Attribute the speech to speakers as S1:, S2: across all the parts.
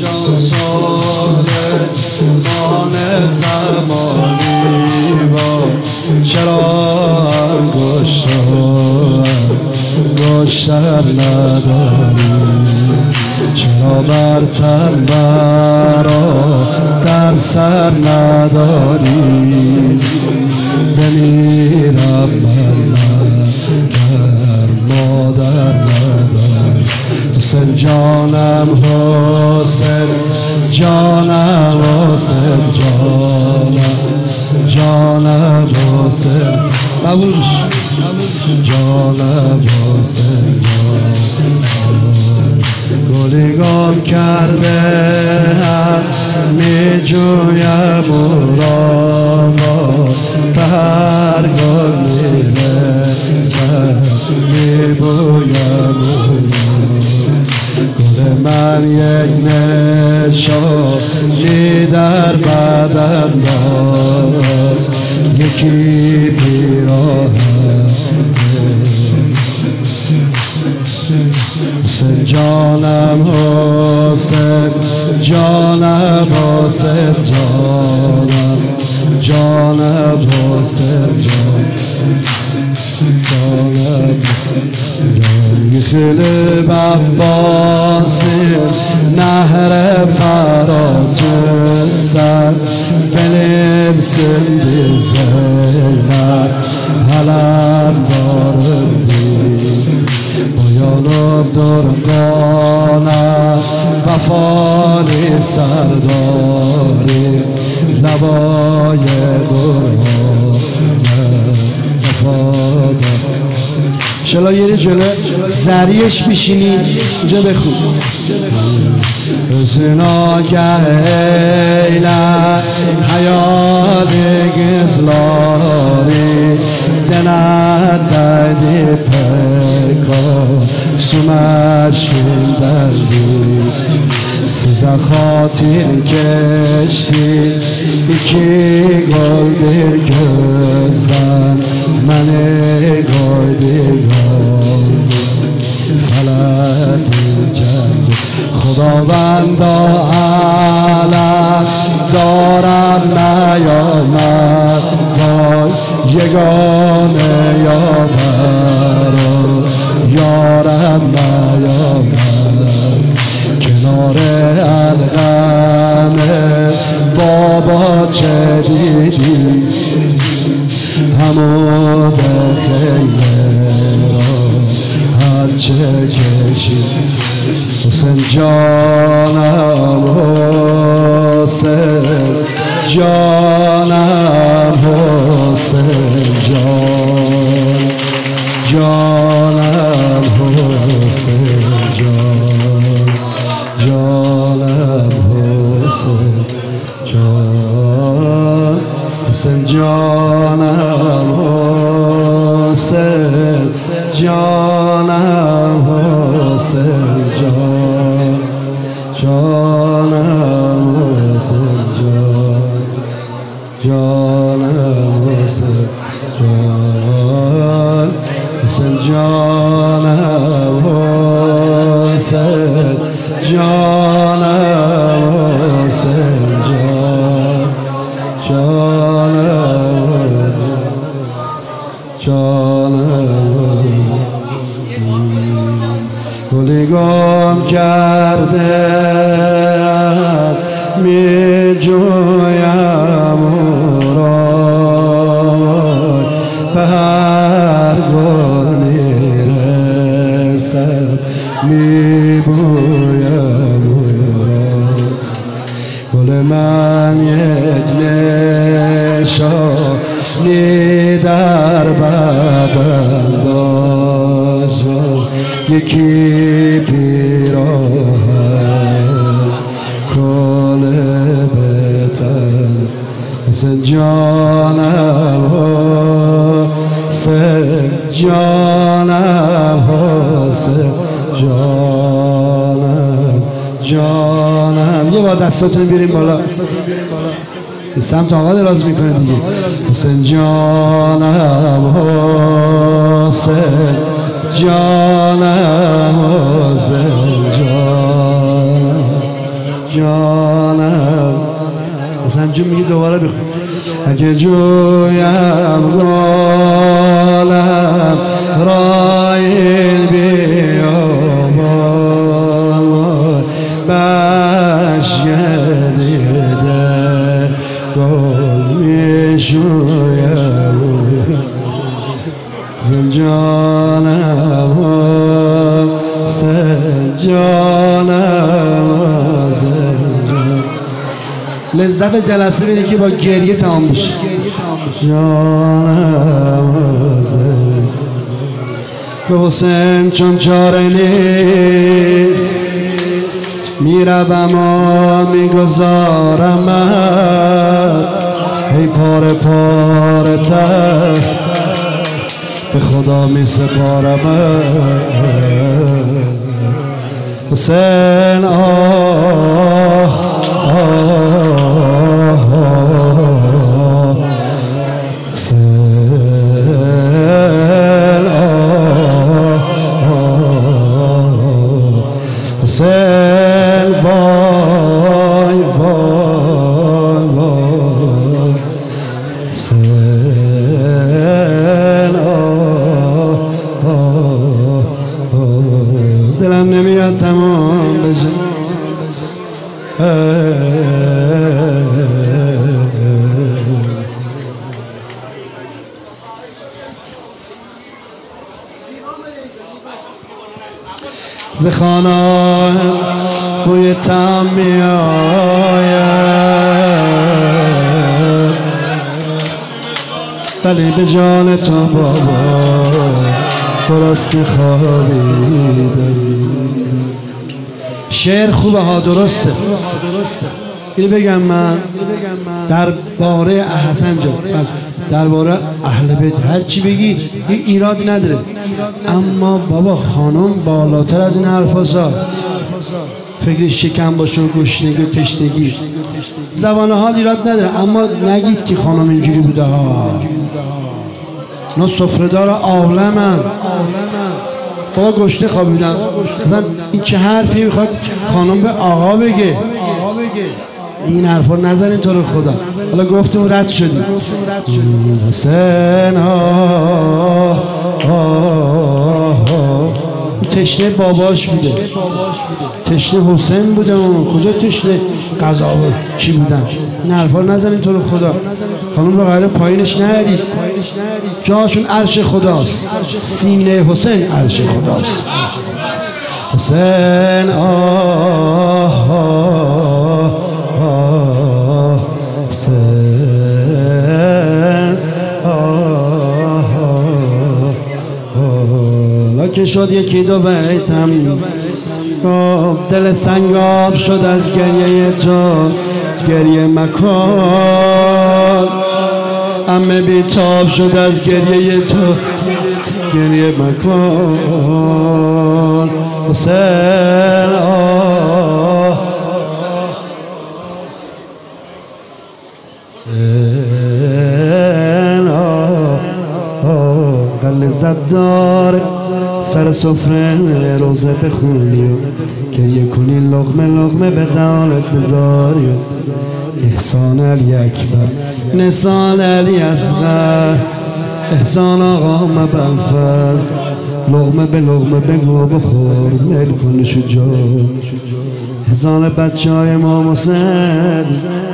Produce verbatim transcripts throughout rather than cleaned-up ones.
S1: سلیمان زمانی با چرا انگشتر انگشتر نداری چرا بر تن برا در سر نداری بمیرم من در مادر ندارم حسین جانم حسین جانم حسین جانم جانم حسین قبولش جانم حسین گلی گم کرده هم می جویم او را به هر گل می رسم می بویم او گل من یک نشانی در بدن دارد یکی پیراهن حسین جانم حسین جانم حسین جانم جانم حسین جانم خیلی بباسی نهر فرات سر بلیم سندی زیمر حلم دارندی بایانم درگانم وفانی سرداری لبای گرانم وفادم شلا یه جلو زریش میشینی اینجا بخون زناگه ایلن حیال گزلاری دنت دایدی پکا سومشین دردی سیزه خاطر کشتی یکی گل در گزن من گل دیگر فلک جنگ خداوندا علم دارم نیامد وای یگانه یاورم یارم نیامد کنار الغم بابا چه دیدی همون خیلی هر چه کشید حسین جانم حسین جانم حسین جان جانم حسین جان جانم حسین جان حسین جانم حسین جانم حسین جان جانم حسین جان جانم حسین جان حسین جانم حسین جانم حسین جان جانم جانم گلی گم کرده می جویم او را به هر گل می رسم می بویم او را گل من یک نشانی در بدن داشت یکی پیراهن کله بتن حسین جانم حسین جانم حسین جانم جانم یه بار دستاتون بیریم بالا به سمت آقا دراز میکنه دیگه حسین جانم حسین جانم حسین جانم همینجور میگه دوباره بخون. اگه جویم گلم رایل بیابان بشگریده گل میشویم زنجانم سجانم زنجانم. لذت جلسه بینه که با گریه تمام بشه. جانم به حسین چون چاره نیست میروم و میگذارم ای پاره پاره تر به خدا می سپارم حسین. آه آه آه حسین آه آه حسین وای وای وای حسین آه آه آه دلم نمیاد تمام بشه. ز خانه بوی طعم میآید ولی به جان تو بابا درست خوابیده. شعر خوبه ها، درسته. اینو بگم من درباره حسن جان، درباره اهل بیت هر چی بگی این ایرادی نداره، اما بابا خانم بالاتر از این حرفا. فکر شکم باشه و گشنگی و تشنگی زبان حال ایراد نداره، اما نگید که خانم اینجوری بوده ها. نه سفره‌دار عالمن بابا گشته خوابیدن. مثلا این چه حرفی میخواد خانم به آقا بگه؟ این حرفا نزنین تو رو خدا. حالا گفتم رد شدیم. حسین آه آه آه تشنه باباش بوده، تشنه حسین بوده. اون کجا تشنه قضا بود چی بودن؟ این حرفا نزنین تو رو خدا. خانم رو قراره پایینش نهرید، جاشون عرش خداست، سینه حسین عرش خداست. حسین آه آه آه حسین آه آه که شد یکی دو بیتم دل سنگاب شد از گریه تو، گریه مکن همه بیتاب شد از گریه تو، گریه مکن حسین آه حسین آه آه لذت داره سر سفره روزه بخونی و گریه کنی، لقمه لقمه به دهانت بذاری و احسان علی اکبر نسان علی اصغر احسان آقا مبنفذ لقمه به لقمه بگو بخور میل کن شجاع احسان بچه های امام حسین.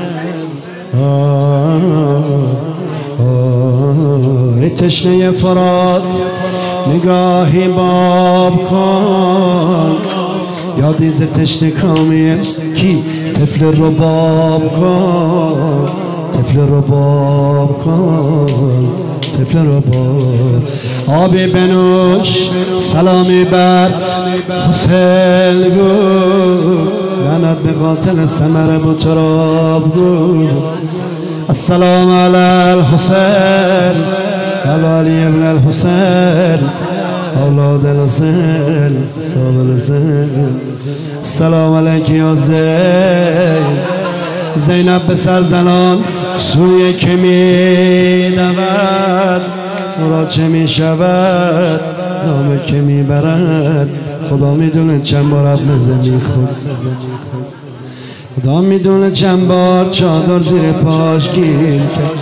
S1: ای تشنه فرات نگاهی باب کن، یادی ز تشنه کامیه کی طفل رو باب کن، طفل رو باب کن، طفل رو باب. آبی بنوش سلامی بر حسین گو، لعنت به قاتل ثمر بوتراب گو. السلام علی الحسین علی علی ابن الحسین اولاد الحسین صاحب الحسین. سلام علیک یا زین. زینب به سر زنان سوی که می دود مرا چه می شود نامه که می برد خدا می دونه چند بار ابن زمین خود. خدا میدونه چند بار چادر زیر پاش گیر کرد.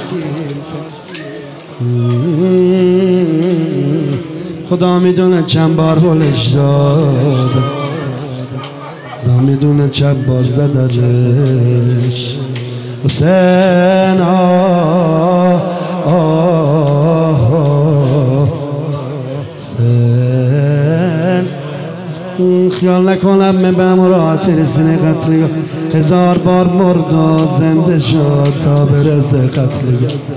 S1: خدا میدونه چند بار هلش داد. خدا میدونه چند بار زدنش. حسین آه آه حسین خیال نکنم من به مراد رسین قتل هزار بار مرد و زنده شد تا برسه قتل.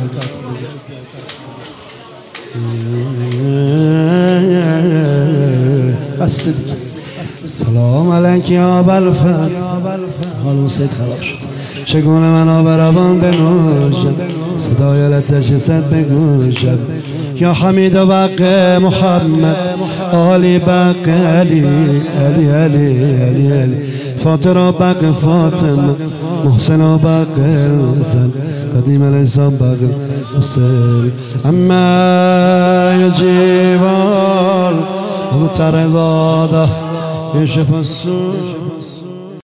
S1: بس دیگه. سلام علیک یا ابوالفضل. حال سید خراب شد. چگونه من آب روان بنوشم صدای لطش صد بگوشم. یا حمید و بق محمد آلی بق علی علی علی علی علی فاطر و بق فاطمه محسن و بق الحسن قدیم الاسلام بق حسین اما یجیبال مغتر داده یشف السور